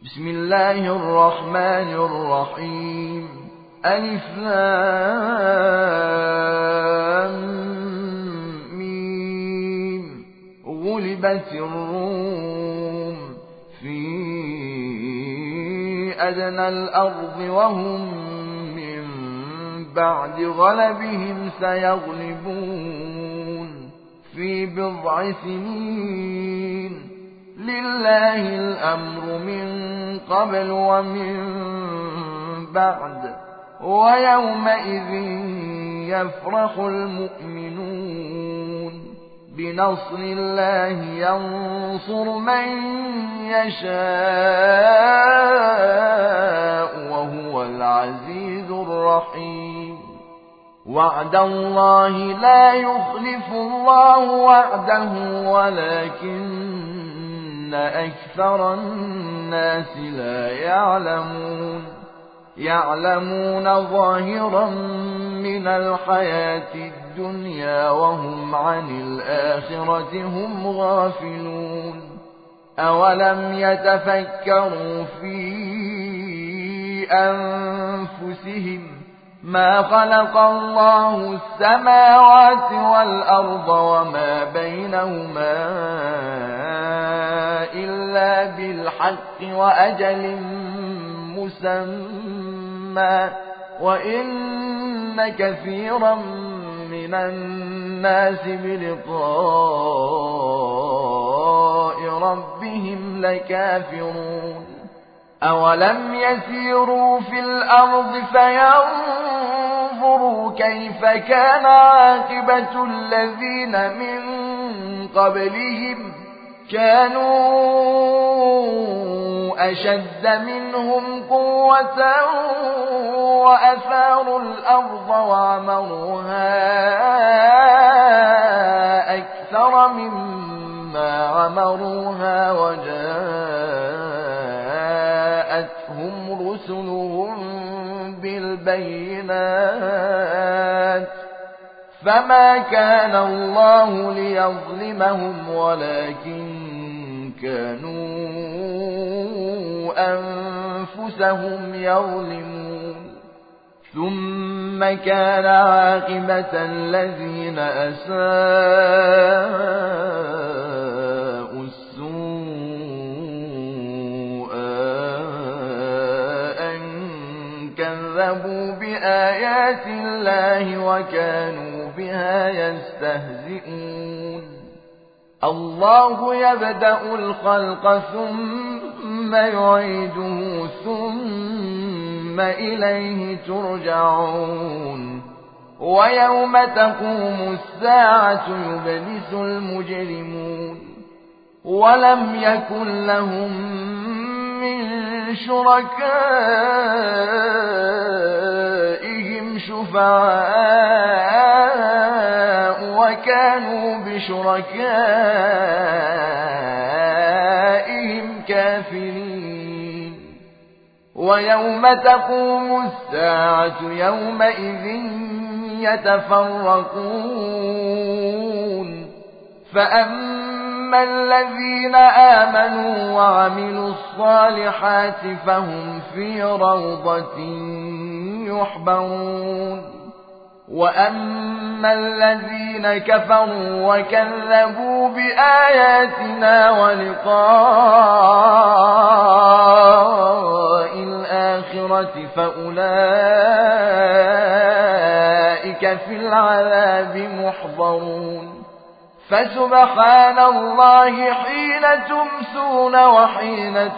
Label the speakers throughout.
Speaker 1: بسم الله الرحمن الرحيم. ألف لام ميم. غلبت الروم في أدنى الأرض وهم من بعد غلبهم سيغلبون في بضع سنين. لله الأمر من قبل ومن بعد ويومئذ يفرح المؤمنون بنصر الله ينصر من يشاء وهو العزيز الرحيم. وعد الله لا يخلف الله وعده ولكن أكثر الناس لا يعلمون ظاهرا من الحياة الدنيا وهم عن الآخرة هم غافلون. أولم يتفكروا في أنفسهم ما خلق الله السماوات والأرض وما بينهما إلا بالحق وأجل مسمى وإن كثيرا من الناس بلقاء ربهم لكافرون. أولم يسيروا في الأرض فينظروا كيف كان عاقبة الذين من قبلهم كانوا أشد منهم قوة وأثاروا الأرض وعمروها أكثر مما عمروها وجاءتهم رسلهم بالبينات فما كان الله ليظلمهم ولكن كانوا أنفسهم يظلمون. ثم كان عاقبة الذين أساءوا السوء أن كذبوا بآيات الله وكانوا بها يستهزئون. الله يبدأ الخلق ثم يعيده ثم إليه ترجعون. ويوم تقوم الساعة يبلس المجرمون ولم يكن لهم من شركائهم شفعاء وكانوا بشركائهم كافرين. ويوم تقوم الساعة يومئذ يتفرقون فأما الذين آمنوا وعملوا الصالحات فهم في روضة يحبرون. وأما الذين كفروا وكذبوا بآياتنا ولقاء الآخرة فأولئك في العذاب محضرون. فسبحان الله حين تمسون وحين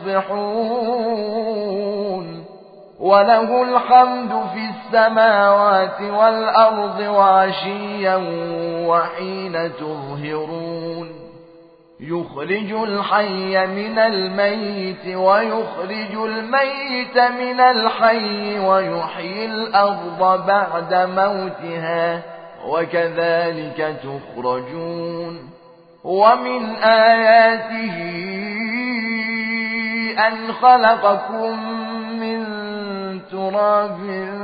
Speaker 1: تصبحون وله الحمد في السماوات والأرض وعشيا وحين تظهرون. يخرج الحي من الميت ويخرج الميت من الحي ويحيي الأرض بعد موتها وكذلك تخرجون. ومن آياته أن خلقكم من تراب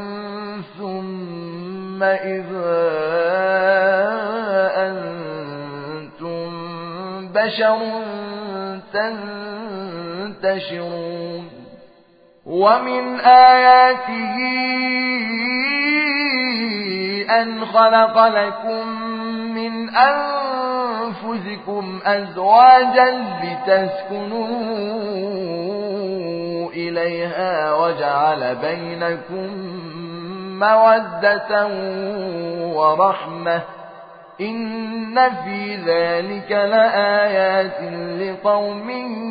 Speaker 1: ثم إذا أنتم بشر ينتشرون ومن آياته أن خلق لكم من أنفسكم أزواجا لتسكنوا إليها وجعل بينكم مودة ورحمة إن في ذلك لآيات لقوم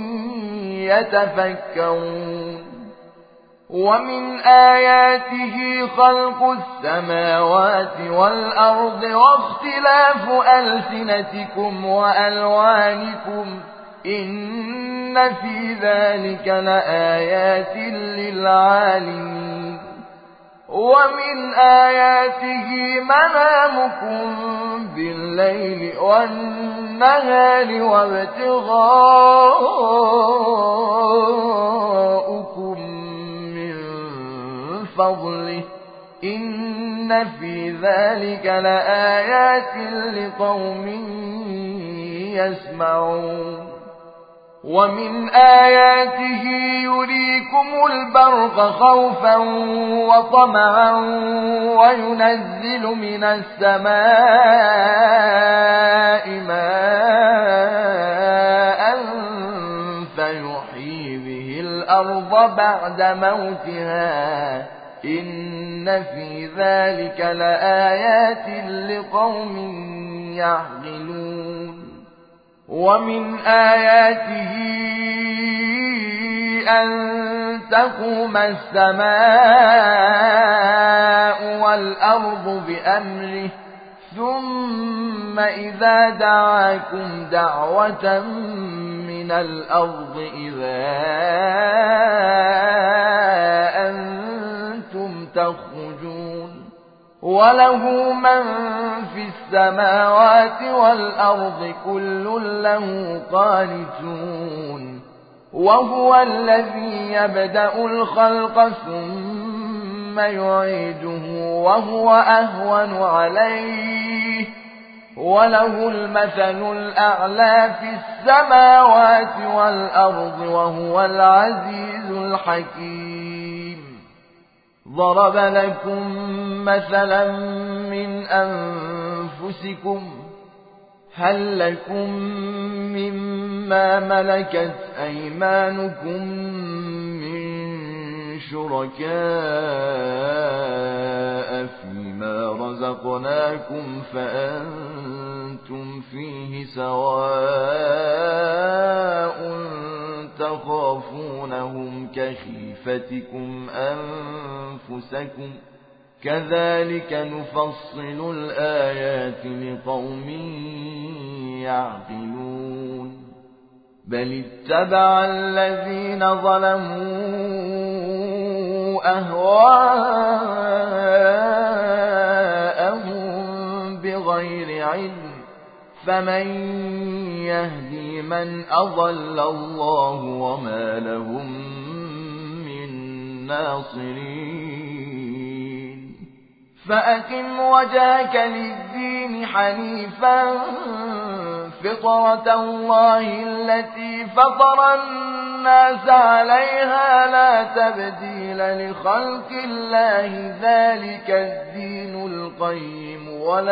Speaker 1: يتفكرون ومن آياته خلق السماوات والأرض واختلاف ألسنتكم وألوانكم إن في ذلك لآيات للعالمين ومن آياته منامكم بالليل والنهار وابتغاؤكم من فضله إن في ذلك لآيات لقوم يسمعون ومن آياته يريكم البرق خوفا وطمعا وينزل من السماء ماء فيحيي به الأرض بعد موتها إن في ذلك لآيات لقوم يعقلون ومن آياته أن تقوم السماء والأرض بأمره ثم إذا دعاكم دعوة من الأرض إذا أنتم تخرجون وله من في السماوات والأرض كل له قانتون وهو الذي يبدأ الخلق ثم يعيده وهو أهون عليه وله المثل الأعلى في السماوات والأرض وهو العزيز الحكيم ضرب لكم مثلا من أنفسكم هل لكم مما ملكت أيمانكم من شركاء فيما رزقناكم فأنتم فيه سواء تخافونهم كخيفتكم أنفسكم كذلك نفصل الآيات لقوم يعقلون بل اتبع الذين ظلموا أهواءهم بغير علم فمن يهدي من أضل الله وما لهم من ناصرين فأقم وجهك للدين حنيفا فطرة الله التي فطر الناس عليها لا تبديل لخلق الله ذلك الدين القيم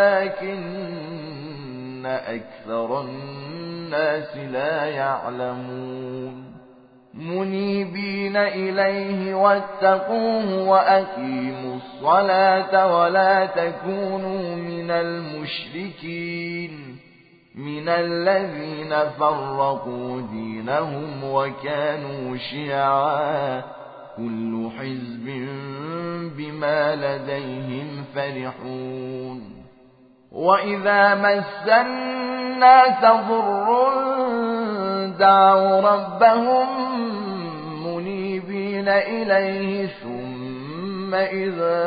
Speaker 1: ولكن أكثر الناس لا يعلمون منيبين إليه واتقوه وأقيموا الصلاة ولا تكونوا من المشركين من الذين فرقوا دينهم وكانوا شيعا كل حزب بما لديهم فرحون وإذا مس الناس ضر دعوا ربهم منيبين إليه ثم إذا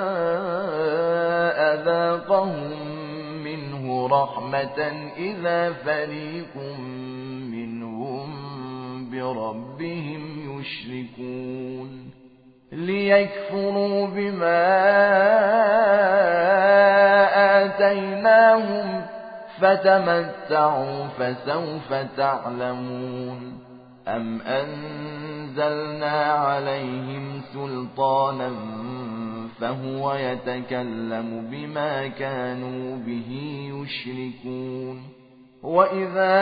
Speaker 1: أذاقهم منه رحمة إذا فريق منهم بربهم يشركون ليكفروا بما آتيناهم فتمتعوا فسوف تعلمون أم أنزلنا عليهم سلطانا فهو يتكلم بما كانوا به يشركون وإذا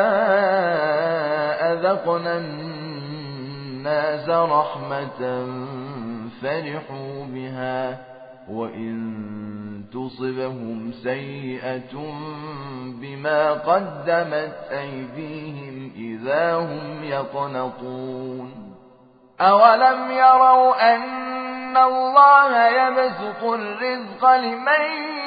Speaker 1: أذقنا الناس رحمة فرحوا بها وإن تصبهم سيئة بما قدمت أيديهم إذا هم يقنطون أولم يروا أن الله يبسط الرزق لمن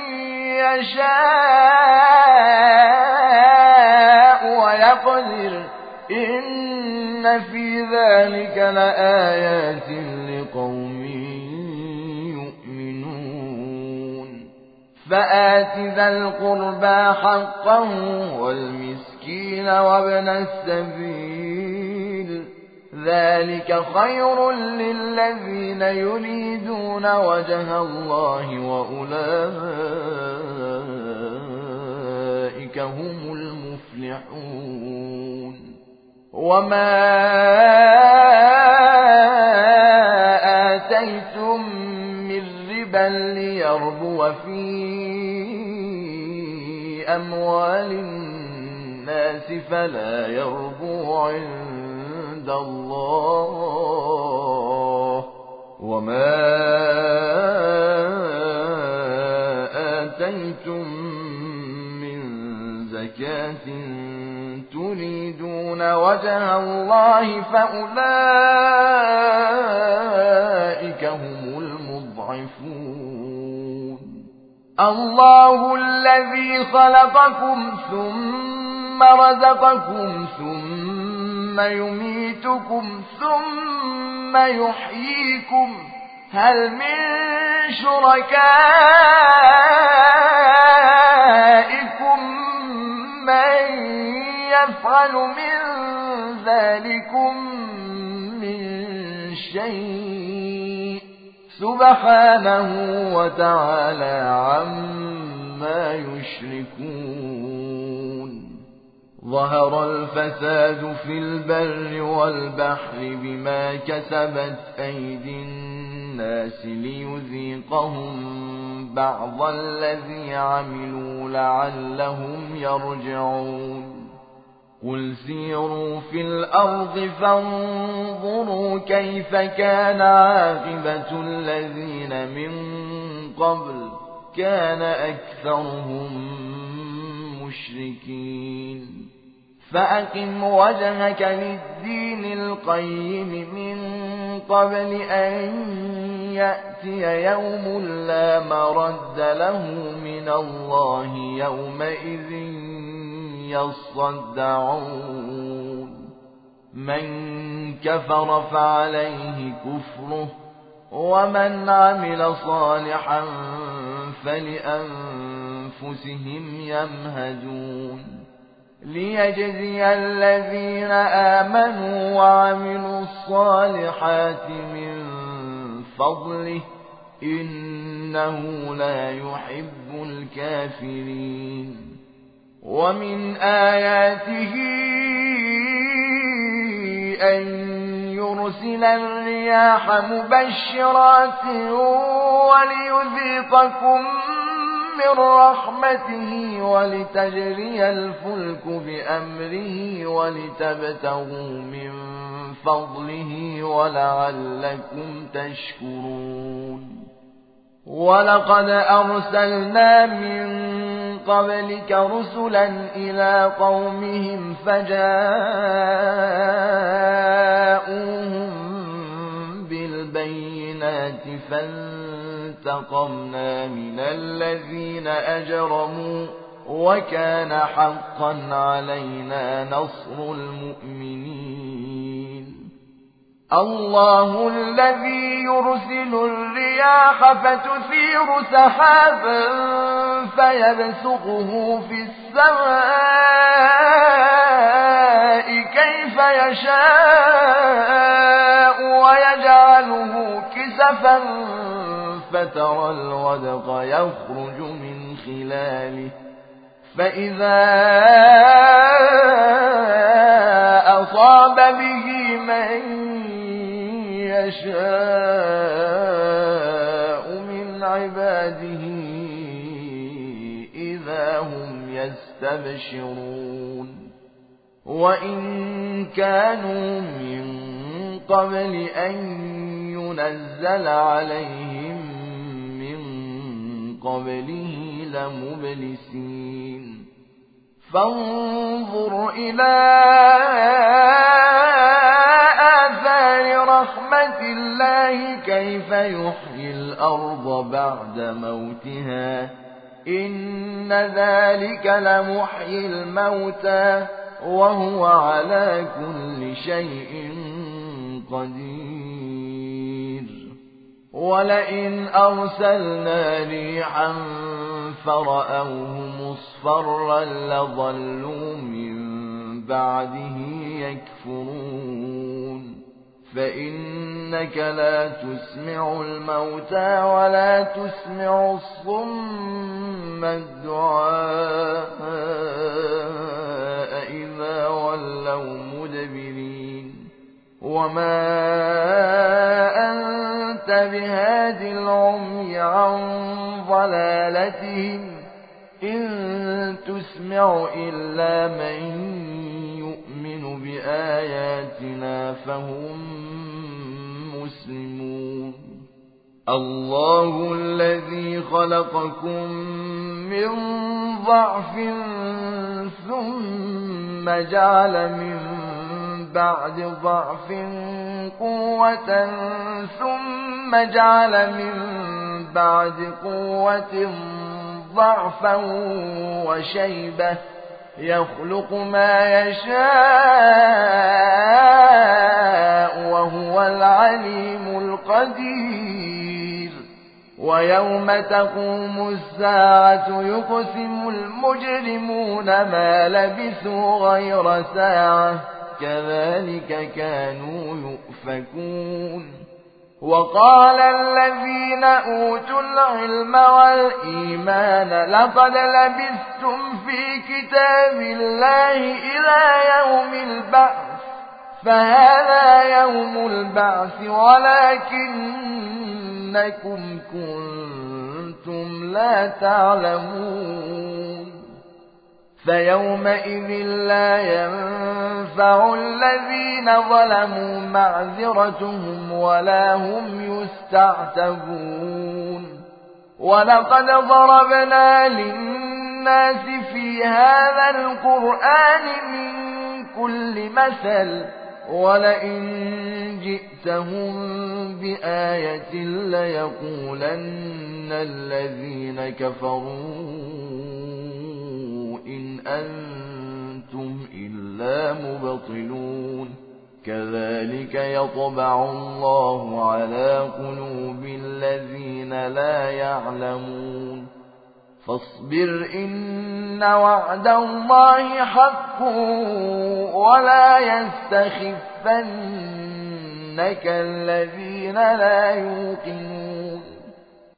Speaker 1: يشاء ويقدر إن في ذلك لآيات لقوم يؤمنون فآت ذا القربى حقه والمسكين وابن السبيل ذلك خير للذين يريدون وجه الله وأولئك هم المفلحون وما آتيتم من ربا ليربو في أموال الناس فلا يربو عند الله وما آتيتم من زكاة تريدون وجه الله فأولئك هم المضعفون الله الذي خلقكم ثم رزقكم ثم يميتكم ثم يحييكم هل من شركائكم من يفعل من ذلكم من شيء سبحانه وتعالى عما يشركون ظهر الفساد في البر والبحر بما كسبت أيدي الناس ليذيقهم بعض الذي عملوا لعلهم يرجعون قل سيروا في الأرض فانظروا كيف كان عاقبة الذين من قبل كان أكثرهم مشركين فأقم وجهك للدين القيم من قبل أن يأتي يوم لا مرد له من الله يومئذ يصدعون من كفر فعليه كفره ومن عمل صالحا فلأنفسهم يمهدون ليجزي الذين آمنوا وعملوا الصالحات من فضله إنه لا يحب الكافرين ومن آياته أن يرسل الرياح مبشرات وليذيقكم من رحمته ولتجري الفلك بأمره ولتبتغوا من فضله ولعلكم تشكرون ولقد أرسلنا من قبلك رسلا إلى قومهم فجاءوهم بالبينات فانتقمنا من الذين أجرموا وكان حقا علينا نصر المؤمنين الله الذي يرسل الرياح فتثير سحابا فيبسطه في السماء كيف يشاء ويجعله كسفا فترى الودق يخرج من خلاله فإذا أصاب أصاب به من يشاء من عباده إذا هم يستبشرون وإن كانوا من قبل أن ينزل عليهم من قبله لمبلسين فانظر إلى آثار رحمة الله كيف يحيي الأرض بعد موتها إن ذلك لمحيي الموتى وهو على كل شيء قدير ولئن أرسلنا ريحا فرأوه مصفرا لظلوا من بعده يكفرون فإنك لا تسمع الموتى ولا تسمع الصم الدعاء إذا ولوا مدبرين وما أنت بهاد العمي عن ضلالتهم إن تسمع إلا من يؤمن بآياتنا فهم مسلمون الله الذي خلقكم من ضعف ثم جعل من بعد ضعف قوة ثم جعل من بعد قوة ضعفا وشيبة يخلق ما يشاء وهو العليم القدير ويوم تقوم الساعة يقسم المجرمون ما لبثوا غير ساعة كذلك كانوا يؤفكون وقال الذين أوتوا العلم والإيمان لقد لبثتم في كتاب الله إلى يوم البعث فهذا يوم البعث ولكنكم كنتم لا تعلمون فيومئذ لا ينفع الذين ظلموا معذرتهم ولا هم يستعتبون ولقد ضربنا للناس في هذا القرآن من كل مثل ولئن جئتهم بآية ليقولن الذين كفروا إن أنتم إلا مبطلون كذلك يطبع الله على قلوب الذين لا يعلمون فاصبر إن وعد الله حق ولا يستخفنك الذين لا يوقنون